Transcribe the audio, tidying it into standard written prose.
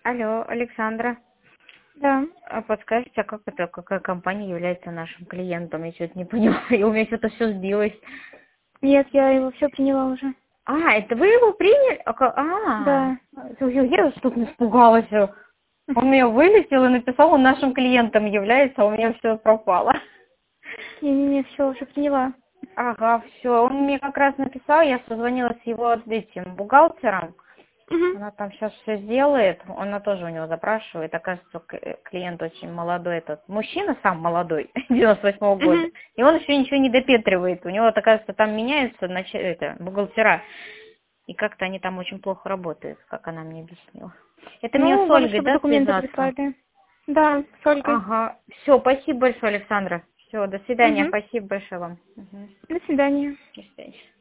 Алло, Александра. Да. А подскажите, а какая компания является нашим клиентом? Я что-то не поняла, и у меня что-то все сбилось. Нет, я его все приняла уже. А, это вы его приняли? Да. Я что-то испугалась. Он меня вылетел и написал, он нашим клиентом является, а у меня все пропало. Не, все уже приняла. Ага, все. Он мне как раз написал, я созвонилась с его этим бухгалтером. Угу. Она там сейчас все сделает, она тоже у него запрашивает, окажется, клиент очень молодой, этот мужчина сам молодой, 98-го года, Угу. и он еще ничего не допетривает, у него, оказывается, там меняются бухгалтера, и как-то они там очень плохо работают, как она мне объяснила. Это мне с Ну, главное, Ольгой, чтобы да, документы связаться? прислали. Да, с Ольгой. Ага, все, спасибо большое, Александра, все, до свидания, Угу. спасибо большое вам. Мгм. До свидания. До свидания.